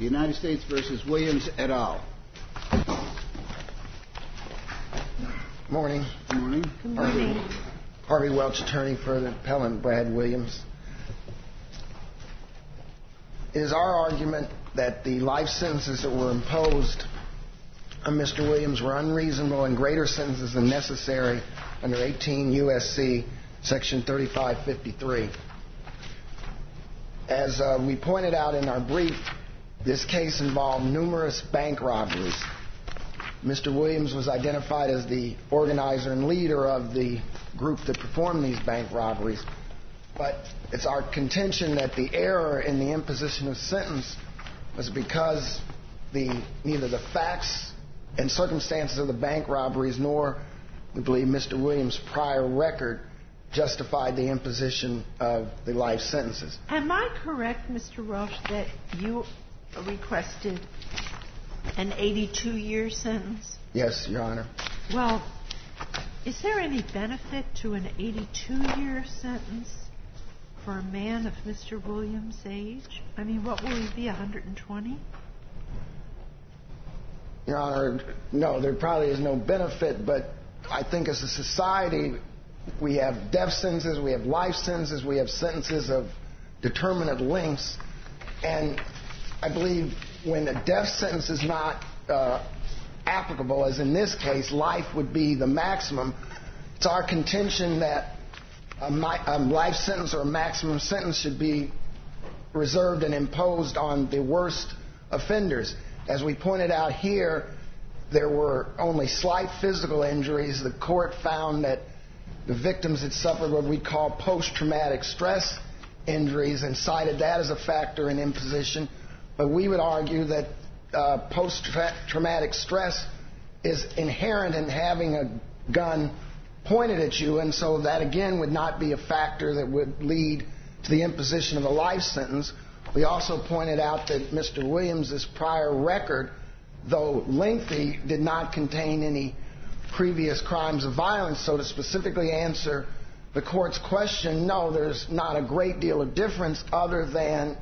United States versus Williams et al. Morning. Good morning. Good morning. Harvey Welch, attorney for the appellant Brad Williams. It is our argument that the life sentences that were imposed on Mr. Williams were unreasonable and greater sentences than necessary under 18 U.S.C. Section 3553. As we pointed out in our brief, this case involved numerous bank robberies. Mr. Williams was identified as the organizer and leader of the group that performed these bank robberies. But it's our contention that the error in the imposition of sentence was because neither the facts and circumstances of the bank robberies nor, we believe, Mr. Williams' prior record justified the imposition of the life sentences. Am I correct, Mr. Welch, that you requested an 82-year sentence? Yes, Your Honor. Well, is there any benefit to an 82-year sentence for a man of Mr. Williams' age? I mean, what will he be, 120? Your Honor, no, there probably is no benefit, but I think as a society, we have death sentences, we have life sentences, we have sentences of determinate lengths, and I believe when a death sentence is not applicable, as in this case, life would be the maximum. It's our contention that a life sentence or a maximum sentence should be reserved and imposed on the worst offenders. As we pointed out here, there were only slight physical injuries. The court found that the victims had suffered what we call post-traumatic stress injuries and cited that as a factor in imposition. But we would argue that post-traumatic stress is inherent in having a gun pointed at you, and so that again would not be a factor that would lead to the imposition of a life sentence. We also pointed out that Mr. Williams' prior record, though lengthy, did not contain any previous crimes of violence. So to specifically answer the court's question, no, there's not a great deal of difference other than,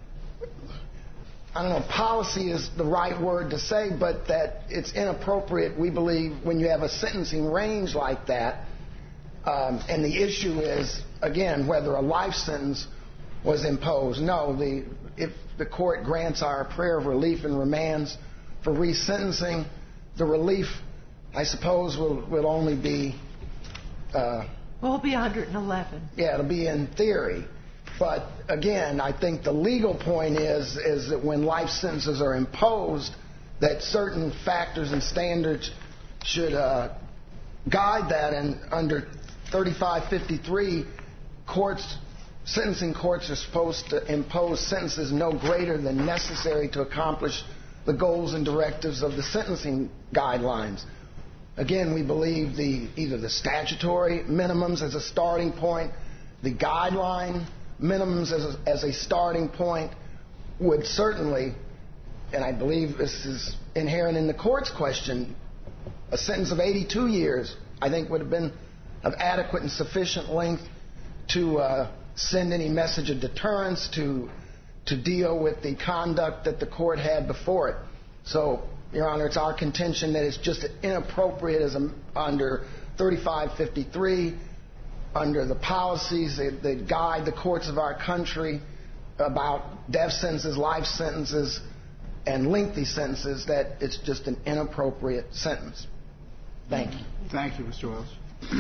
I don't know, policy is the right word to say, but that it's inappropriate, we believe, when you have a sentencing range like that. And the issue is, again, whether a life sentence was imposed. No, if the court grants our prayer of relief and remands for resentencing, the relief, I suppose, will only be... will be 111. Yeah, it'll be in theory. But again, I think the legal point is that when life sentences are imposed, that certain factors and standards should guide that. And under 3553, sentencing courts are supposed to impose sentences no greater than necessary to accomplish the goals and directives of the sentencing guidelines. Again, we believe either the statutory minimums as a starting point, the guideline minimums as a starting point would certainly, and I believe this is inherent in the court's question, a sentence of 82 years I think would have been of adequate and sufficient length to send any message of deterrence, to deal with the conduct that the court had before it. So, Your Honor, it's our contention that it's just inappropriate under 3553, under the policies that guide the courts of our country about death sentences, life sentences, and lengthy sentences, that it's just an inappropriate sentence. Thank you. Thank you, Mr. Wells.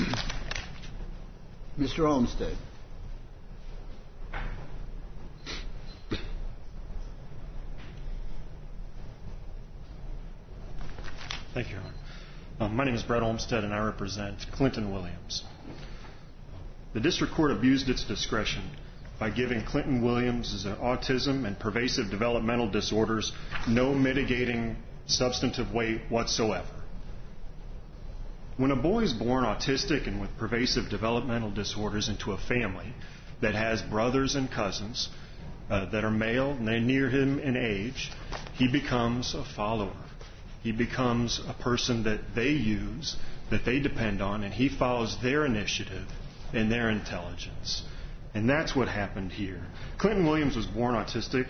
Mr. Olmstead. Thank you, Your Honor. My name is Brett Olmstead, and I represent Clinton Williams. The district court abused its discretion by giving Clinton Williams' autism and pervasive developmental disorders no mitigating substantive weight whatsoever. When a boy is born autistic and with pervasive developmental disorders into a family that has brothers and cousins that are male and they're near him in age, he becomes a follower. He becomes a person that they use, that they depend on, and he follows their initiative and their intelligence. And that's what happened here. Clinton Williams was born autistic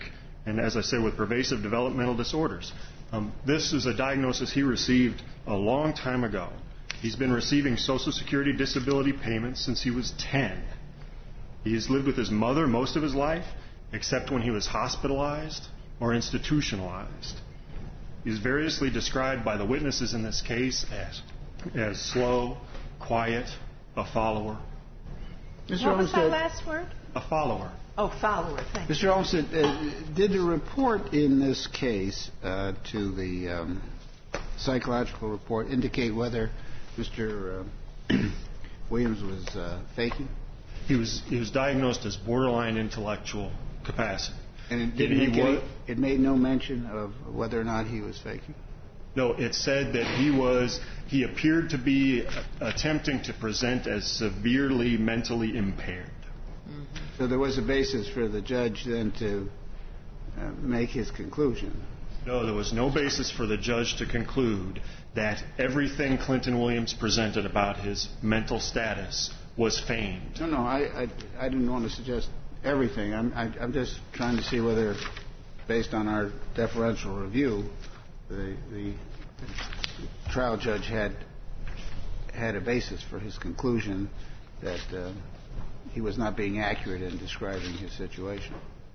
and as I said, with pervasive developmental disorders. This is a diagnosis he received a long time ago. He's been receiving Social Security disability payments since he was 10. He has lived with his mother most of his life, except when he was hospitalized or institutionalized. He's variously described by the witnesses in this case as slow, quiet, a follower. What was that last word? A follower. Oh, follower, thank you. Mr. Olmsted, did the report in this case to the psychological report indicate whether Mr. Williams was faking? He was diagnosed as borderline intellectual capacity. And it made no mention of whether or not he was faking? No, it said that he appeared to be attempting to present as severely mentally impaired. So there was a basis for the judge then to make his conclusion? No, there was no basis for the judge to conclude that everything Clinton Williams presented about his mental status was feigned. No, I didn't want to suggest everything. I'm just trying to see whether, based on our deferential review, the trial judge had a basis for his conclusion that he was not being accurate in describing his situation.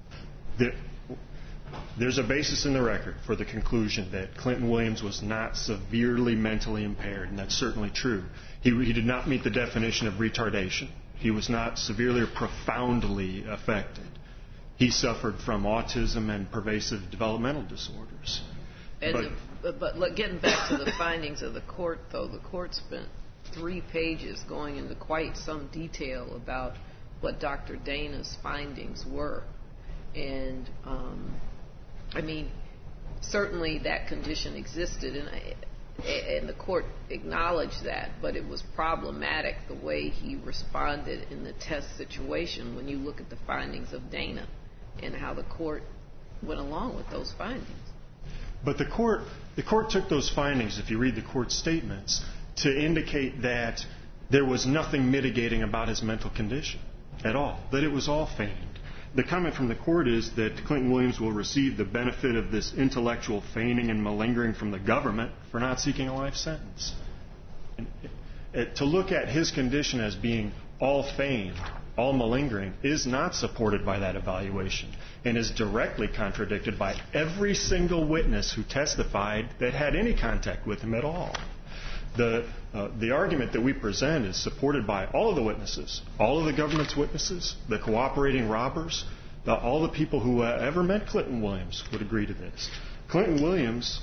There's a basis in the record for the conclusion that Clinton Williams was not severely mentally impaired, and that's certainly true. He did not meet the definition of retardation. He was not severely or profoundly affected. He suffered from autism and pervasive developmental disorders. But getting back to the findings of the court, though, the court spent 3 pages going into quite some detail about what Dr. Dana's findings were. And, I mean, certainly that condition existed, and the court acknowledged that, but it was problematic the way he responded in the test situation when you look at the findings of Dana and how the court went along with those findings. But the court took those findings, if you read the court statements, to indicate that there was nothing mitigating about his mental condition at all, that it was all feigned. The comment from the court is that Clinton Williams will receive the benefit of this intellectual feigning and malingering from the government for not seeking a life sentence. And to look at his condition as being all feigned, all malingering, is not supported by that evaluation and is directly contradicted by every single witness who testified that had any contact with him at all. The argument that we present is supported by all of the witnesses, all of the government's witnesses, the cooperating robbers, all the people who ever met Clinton Williams would agree to this. Clinton Williams,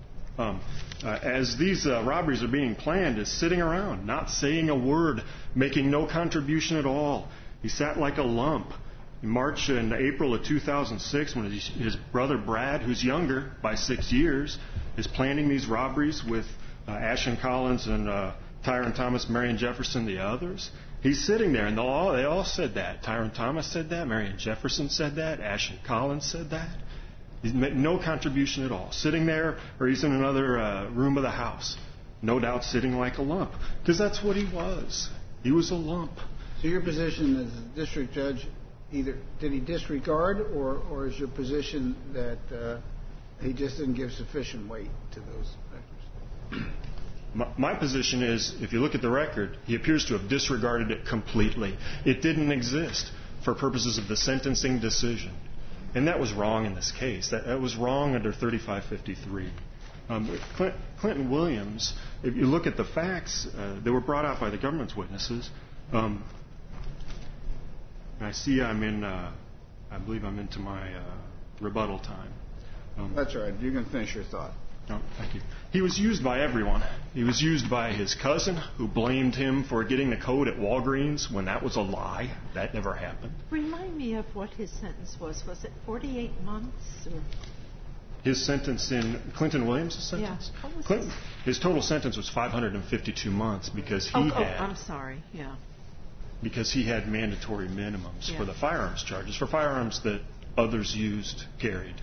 as these robberies are being planned, is sitting around, not saying a word, making no contribution at all. He sat like a lump. In March and April of 2006, when his brother Brad, who's younger by 6 years, is planning these robberies with Ashton Collins and Tyron Thomas, Marion Jefferson, the others. He's sitting there, and they all said that. Tyron Thomas said that. Marion Jefferson said that. Ashton Collins said that. He's made no contribution at all. Sitting there, or he's in another room of the house, no doubt sitting like a lump, because that's what he was. He was a lump. So your position as a district judge, either did he disregard, or is your position that he just didn't give sufficient weight to those factors? My position is, if you look at the record, he appears to have disregarded it completely. It didn't exist for purposes of the sentencing decision. And that was wrong in this case. That was wrong under 3553. Clinton Williams, if you look at the facts that were brought out by the government's witnesses, I see I believe I'm into my rebuttal time. That's all right. You can finish your thought. No, thank you. He was used by everyone. He was used by his cousin, who blamed him for getting the code at Walgreens when that was a lie. That never happened. Remind me of what his sentence was. Was it 48 months? Or? His sentence in Clinton Williams' sentence? Yeah. His total sentence was 552 months because he had... I'm sorry, yeah. Because he had mandatory minimums for the firearms charges, for firearms that others carried.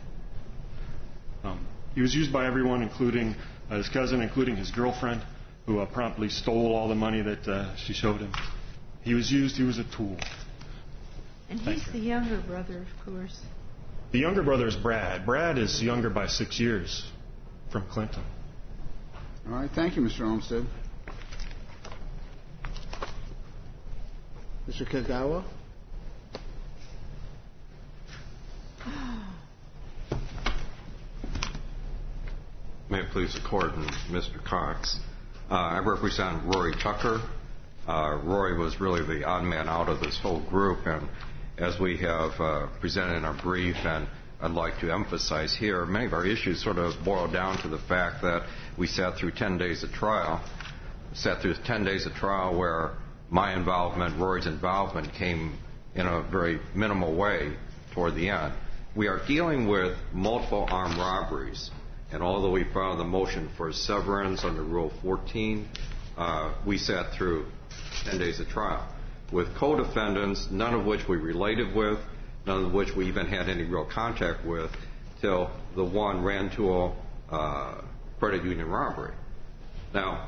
He was used by everyone, including his cousin, including his girlfriend, who promptly stole all the money that she showed him. He was used. He was a tool. And he's the younger brother, of course. The younger brother is Brad. Brad is younger by 6 years from Clinton. All right. Thank you, Mr. Olmsted. Mr. Kagawa? May it please the Court and Mr. Cox. I represent Rory Tucker. Rory was really the odd man out of this whole group, and as we have presented in our brief, and I'd like to emphasize here, many of our issues sort of boil down to the fact that we sat through 10 days of trial. Where my involvement, Rory's involvement, came in a very minimal way toward the end. We are dealing with multiple armed robberies, and although we filed the motion for severance under Rule 14, we sat through 10 days of trial with co-defendants, none of which we related with, none of which we even had any real contact with, till the one Rantoul credit union robbery. Now,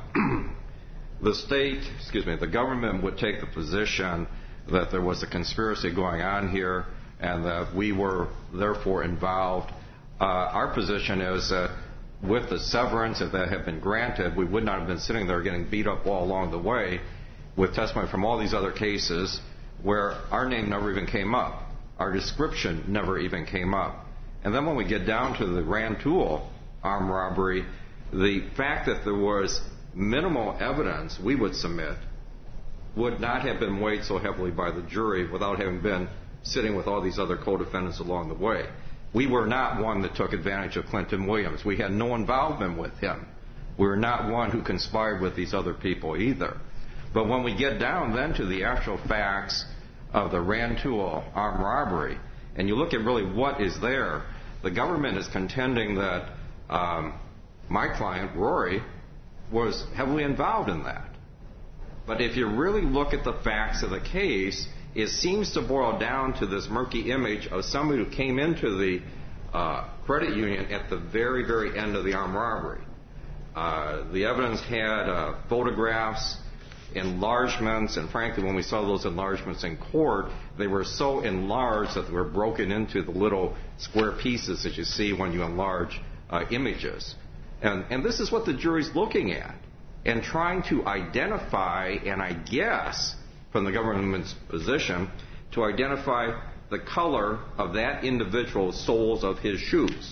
the government would take the position that there was a conspiracy going on here and that we were therefore involved. Our position is that with the severance, if that had been granted, we would not have been sitting there getting beat up all along the way with testimony from all these other cases where our name never even came up. Our description never even came up. And then when we get down to the Rantoul armed robbery, the fact that there was minimal evidence we would submit would not have been weighed so heavily by the jury without having been sitting with all these other co-defendants along the way. We were not one that took advantage of Clinton Williams. We had no involvement with him. We were not one who conspired with these other people either. But when we get down then to the actual facts of the Rantoul armed robbery, and you look at really what is there, the government is contending that my client, Rory, was heavily involved in that. But if you really look at the facts of the case, it seems to boil down to this murky image of somebody who came into the credit union at the very, very end of the armed robbery. The evidence had photographs, enlargements, and frankly, when we saw those enlargements in court, they were so enlarged that they were broken into the little square pieces that you see when you enlarge images. And this is what the jury's looking at and trying to identify, and I guess from the government's position, to identify the color of that individual's soles of his shoes.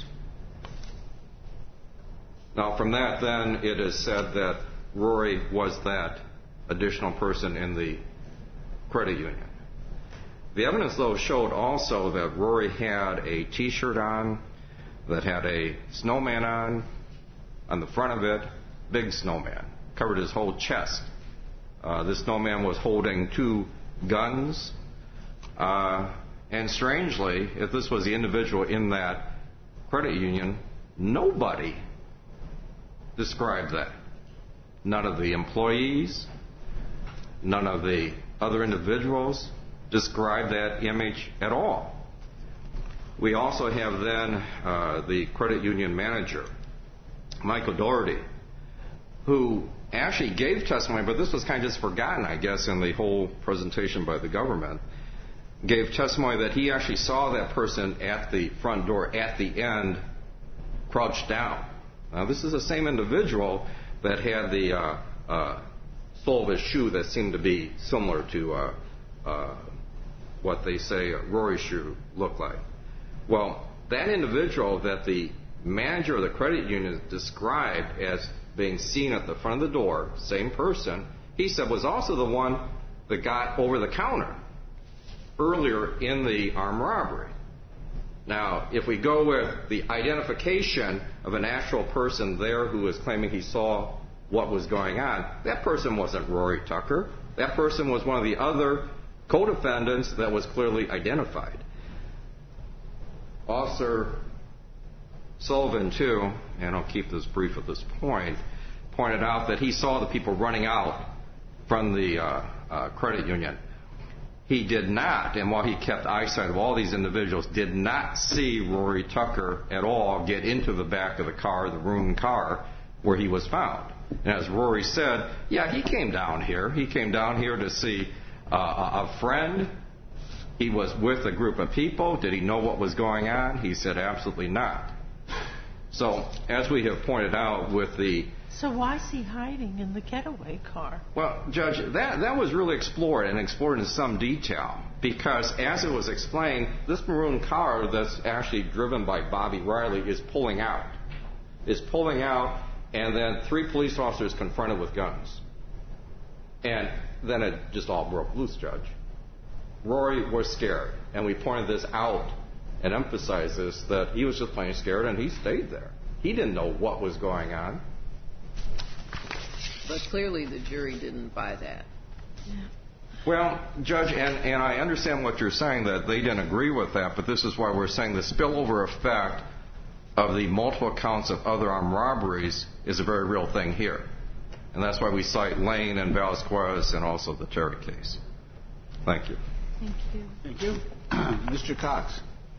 Now, from that, then, it is said that Rory was that additional person in the credit union. The evidence, though, showed also that Rory had a T-shirt on that had a snowman on the front of it, big snowman, covered his whole chest. This snowman was holding 2 guns. And strangely, if this was the individual in that credit union, nobody described that. None of the employees, none of the other individuals described that image at all. We also have then the credit union manager, Michael Doherty, who actually gave testimony, but this was kind of just forgotten, I guess, in the whole presentation by the government, gave testimony that he actually saw that person at the front door at the end crouched down. Now, this is the same individual that had the sole of his shoe that seemed to be similar to what they say Rory's shoe looked like. Well, that individual that the manager of the credit union described as being seen at the front of the door, same person, he said was also the one that got over the counter earlier in the armed robbery. Now, if we go with the identification of an actual person there who was claiming he saw what was going on, that person wasn't Rory Tucker. That person was one of the other co-defendants that was clearly identified. Officer Sullivan, too, and I'll keep this brief at this point, pointed out that he saw the people running out from the credit union. He did not, and while he kept eyesight of all these individuals, did not see Rory Tucker at all get into the back of the car, the ruined car, where he was found. And as Rory said, yeah, he came down here. He came down here to see a friend He was with a group of people. Did he know what was going on? He said absolutely not. So, as we have pointed out with the... So why is he hiding in the getaway car? Well, Judge, that was really explored in some detail. Because as it was explained, this maroon car that's actually driven by Bobby Riley is pulling out. And then 3 police officers confronted with guns. And then it just all broke loose, Judge. Rory was scared. And we pointed this out and emphasized this, that he was just plain scared and he stayed there. He didn't know what was going on. But clearly the jury didn't buy that. Yeah. Well, Judge, and I understand what you're saying, that they didn't agree with that, but this is why we're saying the spillover effect of the multiple counts of other armed robberies is a very real thing here. And that's why we cite Lane and Vasquez and also the Terry case. Thank you. Thank you. Thank you. Mr. Cox.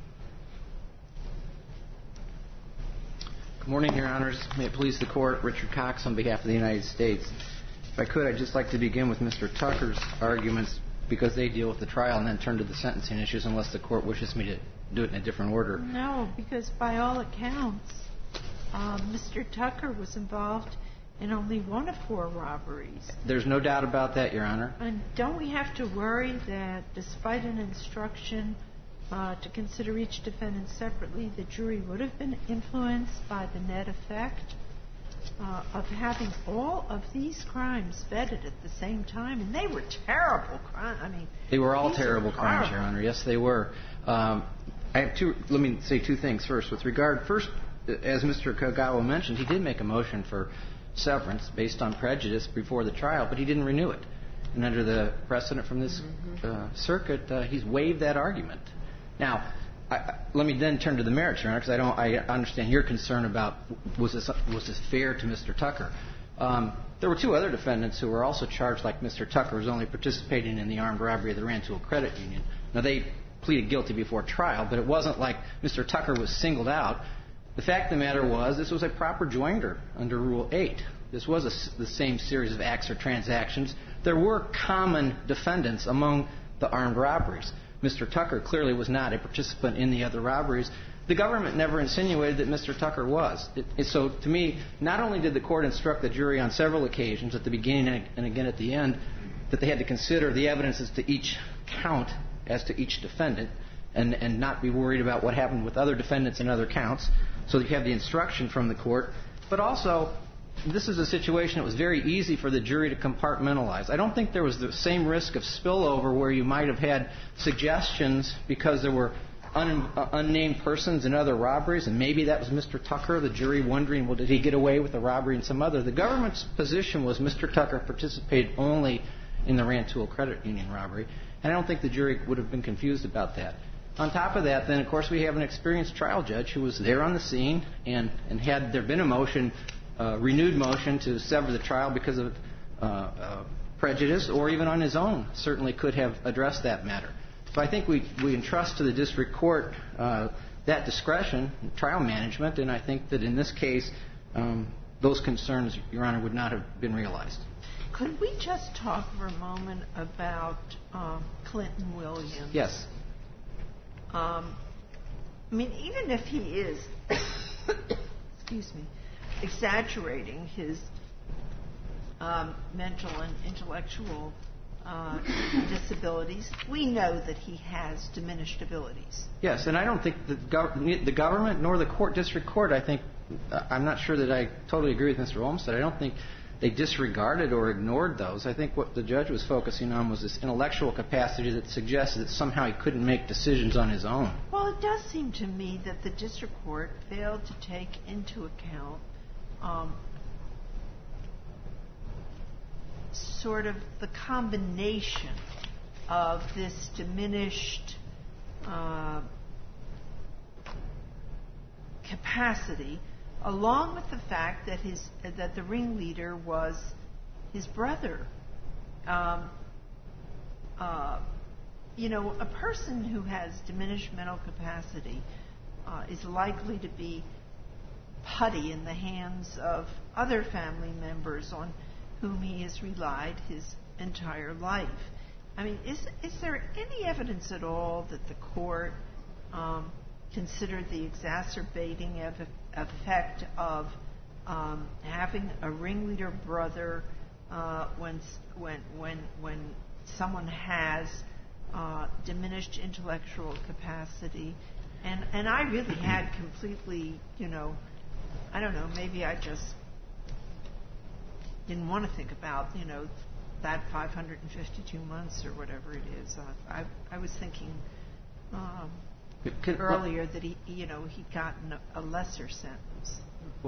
Good morning, Your Honors. May it please the Court, Richard Cox on behalf of the United States. If I could, I'd just like to begin with Mr. Tucker's arguments because they deal with the trial and then turn to the sentencing issues unless the Court wishes me to do it in a different order. No, because by all accounts, Mr. Tucker was involved in only 1 of 4 robberies. There's no doubt about that, Your Honor. And don't we have to worry that despite an instruction to consider each defendant separately, the jury would have been influenced by the net effect of having all of these crimes vetted at the same time? And they were terrible crimes. I mean, they were all terrible crimes, Your Honor. Yes, they were. Let me say 2 things first. With regard, first, as Mr. Kagawa mentioned, he did make a motion for severance based on prejudice before the trial, but he didn't renew it. And under the precedent from this circuit, he's waived that argument. Now, let me then turn to the merits, Your Honor, because I understand your concern about was this fair to Mr. Tucker. There were 2 other defendants who were also charged like Mr. Tucker was only participating in the armed robbery of the Rantoul Credit Union. Now, they pleaded guilty before trial, but it wasn't like Mr. Tucker was singled out. The fact of the matter was this was a proper joinder under Rule 8. This was the same series of acts or transactions. There were common defendants among the armed robberies. Mr. Tucker clearly was not a participant in the other robberies. The government never insinuated that Mr. Tucker was. So, to me, not only did the Court instruct the jury on several occasions, at the beginning and again at the end, that they had to consider the evidence as to each count as to each defendant and not be worried about what happened with other defendants and other counts, so that you have the instruction from the Court, but also this is a situation that was very easy for the jury to compartmentalize. I don't think there was the same risk of spillover where you might have had suggestions because there were unnamed persons in other robberies, and maybe that was Mr. Tucker, the jury wondering, well, did he get away with a robbery in some other? The government's position was Mr. Tucker participated only in the Rantoul Credit Union robbery, and I don't think the jury would have been confused about that. On top of that, then, of course, we have an experienced trial judge who was there on the scene, and had there been a motion, renewed motion to sever the trial because of prejudice, or even on his own, certainly could have addressed that matter. So I think we entrust to the district court that discretion, trial management, and I think that in this case, those concerns, Your Honor, would not have been realized. Could we just talk for a moment about Clinton Williams? Yes. I mean, even if he is, excuse me, exaggerating his mental and intellectual disabilities, we know that he has diminished abilities. Yes, and I don't think the government nor the district court, I'm not sure that I totally agree with Mr. Olmstead. I don't think they disregarded or ignored those. I think what the judge was focusing on was this intellectual capacity that suggested that somehow he couldn't make decisions on his own. Well, it does seem to me that the district court failed to take into account sort of the combination of this diminished capacity, along with the fact that that the ringleader was his brother. You know, a person who has diminished mental capacity is likely to be putty in the hands of other family members on whom he has relied his entire life. I mean, is there any evidence at all that the court considered the exacerbating effect of having a ringleader brother when someone has diminished intellectual capacity? And I really had completely, I don't know, maybe I just didn't want to think about, that 552 months or whatever it is. I was thinking earlier that he'd gotten a lesser sentence.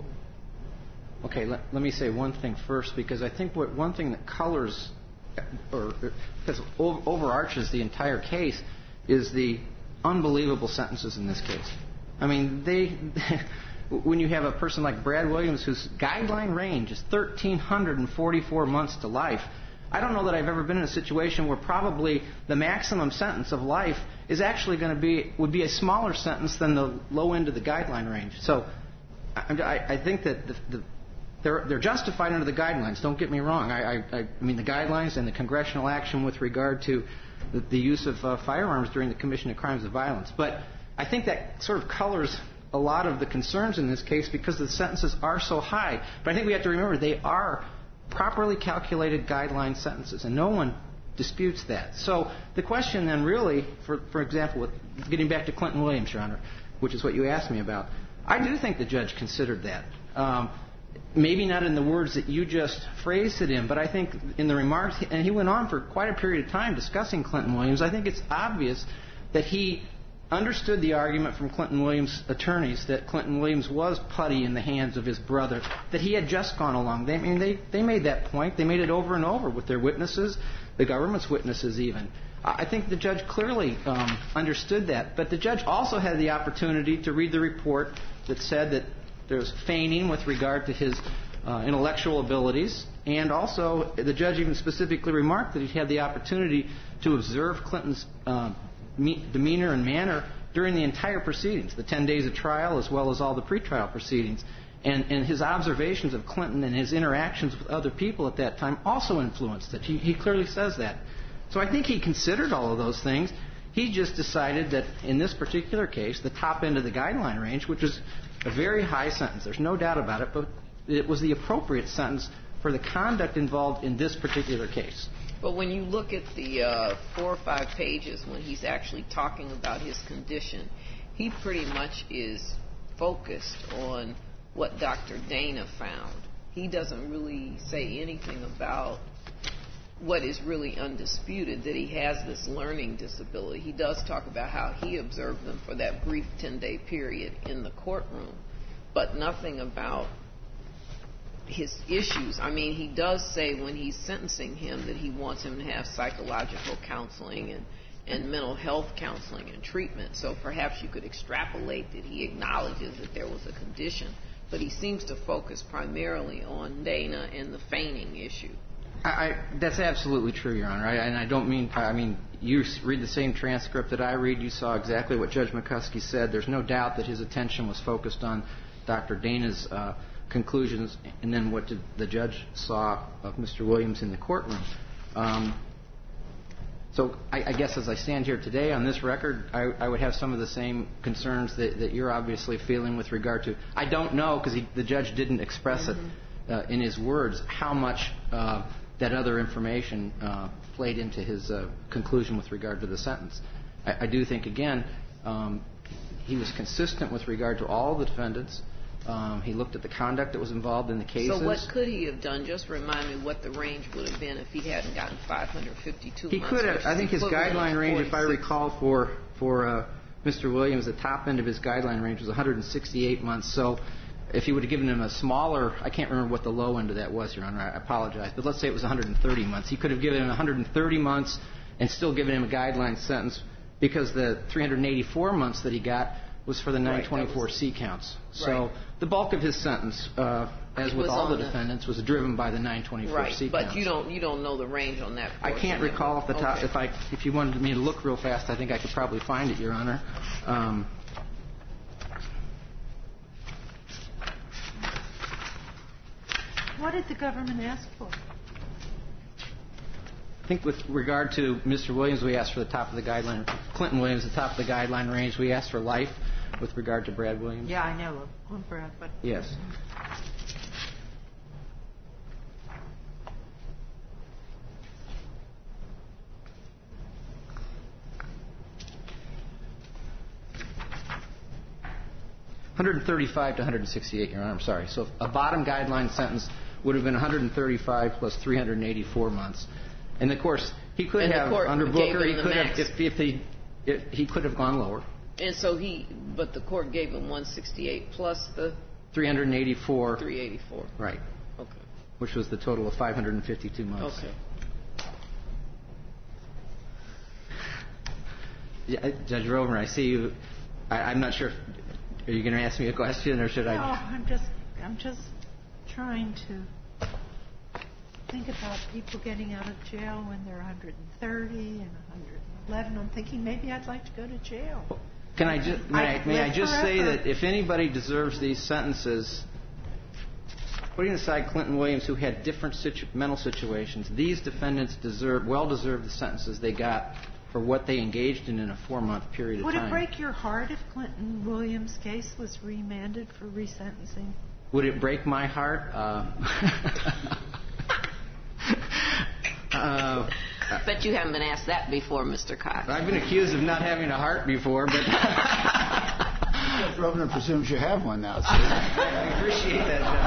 Okay, let me say one thing first, because I think one thing that colors or because overarches the entire case is the unbelievable sentences in this case. I mean, when you have a person like Brad Williams, whose guideline range is 1,344 months to life, I don't know that I've ever been in a situation where probably the maximum sentence of life is actually would be a smaller sentence than the low end of the guideline range. So I think that they're justified under the guidelines. Don't get me wrong. I mean, the guidelines and the congressional action with regard to the use of firearms during the commission of crimes of violence. But I think that sort of colors a lot of the concerns in this case because the sentences are so high. But I think we have to remember they are properly calculated guideline sentences, and no one disputes that. So the question then really, for example, getting back to Clinton Williams, Your Honor, which is what you asked me about, I do think the judge considered that. Maybe not in the words that you just phrased it in, but I think in the remarks, and he went on for quite a period of time discussing Clinton Williams, I think it's obvious that he understood the argument from Clinton Williams' attorneys that Clinton Williams was putty in the hands of his brother, that he had just gone along. They made that point. They made it over and over with their witnesses, the government's witnesses even. I think the judge clearly understood that. But the judge also had the opportunity to read the report that said that there was feigning with regard to his intellectual abilities. And also the judge even specifically remarked that he had the opportunity to observe Clinton's demeanor and manner during the entire proceedings, the 10 days of trial as well as all the pretrial proceedings. And his observations of Clinton and his interactions with other people at that time also influenced it. He clearly says that. So I think he considered all of those things. He just decided that in this particular case, the top end of the guideline range, which is a very high sentence, there's no doubt about it, but it was the appropriate sentence for the conduct involved in this particular case. But when you look at the 4 or 5 pages when he's actually talking about his condition, he pretty much is focused on what Dr. Dana found. He doesn't really say anything about what is really undisputed, that he has this learning disability. He does talk about how he observed them for that brief 10-day period in the courtroom, but nothing about his issues. I mean, he does say when he's sentencing him that he wants him to have psychological counseling and mental health counseling and treatment. So perhaps you could extrapolate that he acknowledges that there was a condition, but he seems to focus primarily on Dana and the feigning issue. That's absolutely true, Your Honor. And I don't mean, you read the same transcript that I read. You saw exactly what Judge McCuskey said. There's no doubt that his attention was focused on Dr. Dana's conclusions and then what the judge saw of Mr. Williams in the courtroom. So I guess as I stand here today on this record, I would have some of the same concerns that you're obviously feeling with regard to. I don't know, because the judge didn't express it in his words, how much that other information played into his conclusion with regard to the sentence. I do think, again, he was consistent with regard to all the defendants. He looked at the conduct that was involved in the cases. So what could he have done? Just remind me what the range would have been if he hadn't gotten 552 months. He could have. I think his guideline range, if I recall, for Mr. Williams, the top end of his guideline range was 168 months. So if he would have given him a smaller, I can't remember what the low end of that was, Your Honor. I apologize. But let's say it was 130 months. He could have given him 130 months and still given him a guideline sentence because the 384 months that he got was for the 924C counts. So the bulk of his sentence, as with all the defendants, was driven by the 924C counts. But you don't know the range on that portion. I can't recall off the top. Okay. If you wanted me to look real fast, I think I could probably find it, Your Honor. What did the government ask for? think with regard to Mr. Williams, we asked for the top of the guideline. Clinton Williams, the top of the guideline range. We asked for life with regard to Brad Williams. Yeah, I know on Brad, but Yes. $135 to $168, Your Honor. I'm sorry. So a bottom guideline sentence would have been 135 plus 384 months. And of course, he could have under Booker. He could have if he could have gone lower. And so but the court gave him 168 plus the 384. 384. Right. Okay. Which was the total of 552 months. Okay. Yeah, Judge Rover, I see you. I'm not sure. Are you going to ask me a question, or should I? No, I'm just trying to think about people getting out of jail when they're 130 and 111. I'm thinking maybe I'd like to go to jail. Can I just may I just say that if anybody deserves these sentences, putting aside Clinton Williams, who had different mental situations, these defendants well deserve the sentences they got for what they engaged in a 4-month period of Would time. it break your heart if Clinton Williams' case was remanded for resentencing? Would it break my heart? I bet you haven't been asked that before, Mr. Cox. I've been accused of not having a heart before, but Judge Rovner presumes you have one now. I appreciate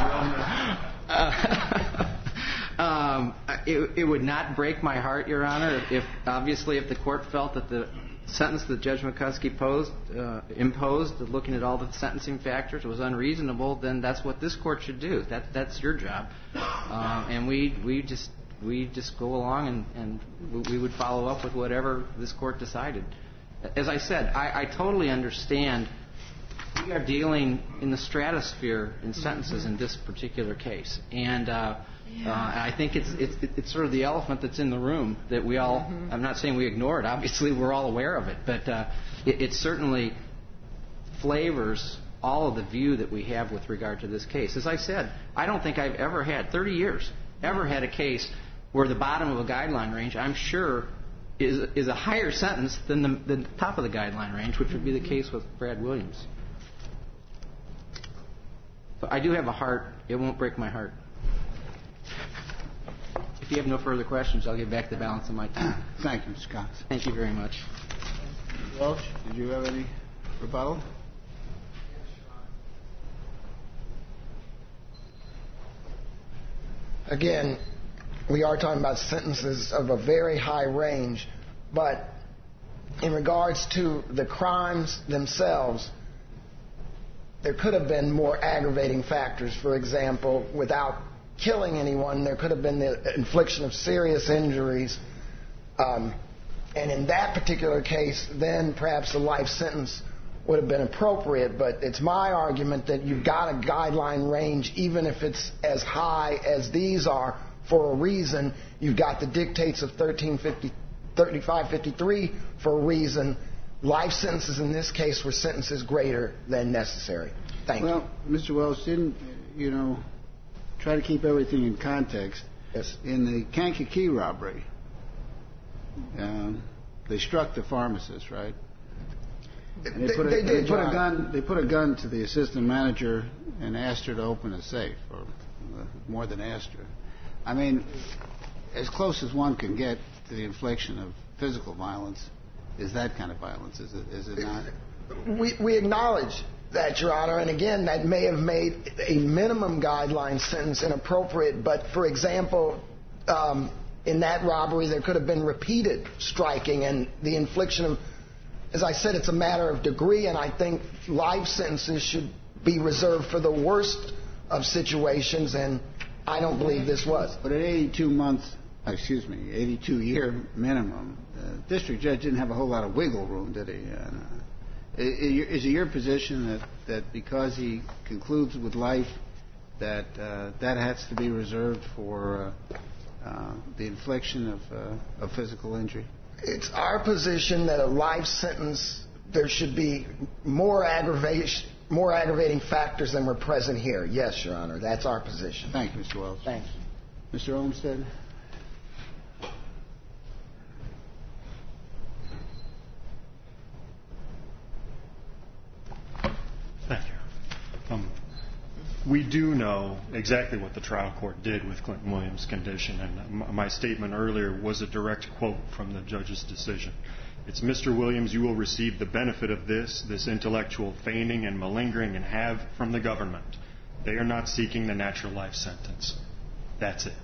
that, Judge Rovner. It would not break my heart, Your Honor, if the court felt that the sentence that Judge McCuskey imposed, looking at all the sentencing factors, was unreasonable. Then that's what this court should do. That's your job, and we just go along and we would follow up with whatever this court decided. As I said, I totally understand. We are dealing in the stratosphere in sentences in this particular case, and I think it's sort of the elephant that's in the room that we all. Mm-hmm. I'm not saying we ignore it. Obviously, we're all aware of it, but it certainly flavors all of the view that we have with regard to this case. As I said, I don't think I've ever had 30 years ever had a case where the bottom of a guideline range, I'm sure, is a higher sentence than the top of the guideline range, which would be the case with Brad Williams. But I do have a heart. It won't break my heart. If you have no further questions, I'll get back the balance of my time. Thank you, Mr. Cox. Thank you very much. Welch, did you have any rebuttal? Again, we are talking about sentences of a very high range, but in regards to the crimes themselves, there could have been more aggravating factors. For example, without killing anyone, there could have been the infliction of serious injuries. And in that particular case, then perhaps a life sentence would have been appropriate. But it's my argument that you've got a guideline range, even if it's as high as these are, for a reason. You've got the dictates of 3553 for a reason. Life sentences in this case were sentences greater than necessary. Thank you. Well, Mr. Welch, didn't, try to keep everything in context. Yes. In the Kankakee robbery, they struck the pharmacist, right? And they put a gun to the assistant manager and asked her to open a safe, or more than asked her. I mean, as close as one can get to the infliction of physical violence is that kind of violence, is it not? We acknowledge that, Your Honor, and again, that may have made a minimum guideline sentence inappropriate, but for example, in that robbery there could have been repeated striking and the infliction of, as I said, it's a matter of degree, and I think life sentences should be reserved for the worst of situations, and I don't believe this was. But at 82-year minimum, the district judge didn't have a whole lot of wiggle room, did he? Is it your position that because he concludes with life that that has to be reserved for the infliction of physical injury? It's our position that a life sentence, there should be more aggravating factors than were present here. Yes, Your Honor, that's our position. Thank you, Mr. Welch. Thank you. Mr. Olmstead? We do know exactly what the trial court did with Clinton Williams' condition, and my statement earlier was a direct quote from the judge's decision. It's, Mr. Williams, you will receive the benefit of this intellectual feigning and malingering and have from the government. They are not seeking the natural life sentence. That's it.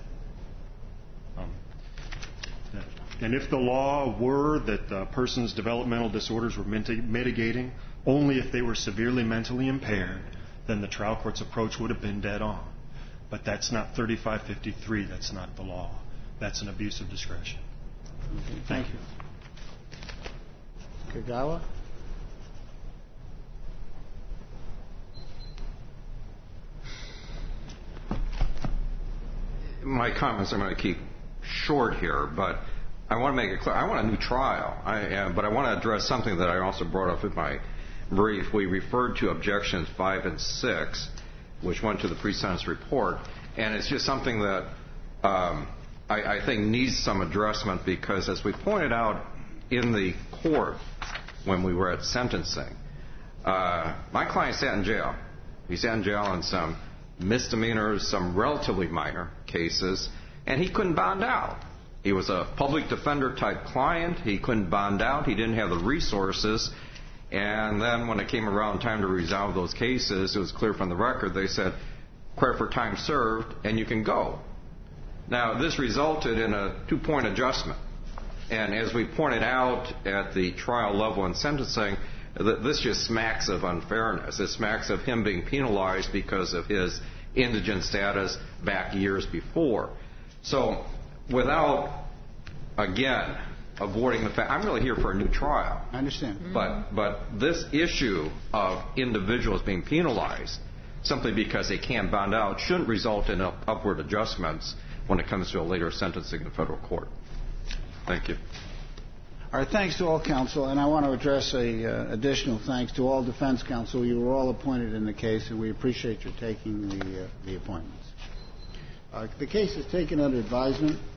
And if the law were that the person's developmental disorders were mitigating only if they were severely mentally impaired, then the trial court's approach would have been dead on. But that's not 3553. That's not the law. That's an abuse of discretion. Okay, thank you. Kagawa? My comments I'm going to keep short here, but I want to make it clear. I want a new trial, but I want to address something that I also brought up in my brief. We referred to objections 5 and 6, which went to the pre-sentence report, and it's just something that I think needs some addressment because, as we pointed out in the court when we were at sentencing, my client sat in jail. He sat in jail on some misdemeanors, some relatively minor cases, and he couldn't bond out. He was a public defender type client. He couldn't bond out. He didn't have the resources. And then when it came around time to resolve those cases, it was clear from the record, they said, credit for time served, and you can go. Now, this resulted in a 2-point adjustment. And as we pointed out at the trial level in sentencing, this just smacks of unfairness. It smacks of him being penalized because of his indigent status back years before. So without, again, avoiding the fact, I'm really here for a new trial. I understand. But this issue of individuals being penalized simply because they can't bond out shouldn't result in upward adjustments when it comes to a later sentencing in federal court. Thank you. Our thanks to all counsel, and I want to address a additional thanks to all defense counsel. You were all appointed in the case, and we appreciate your taking the appointments. The case is taken under advisement.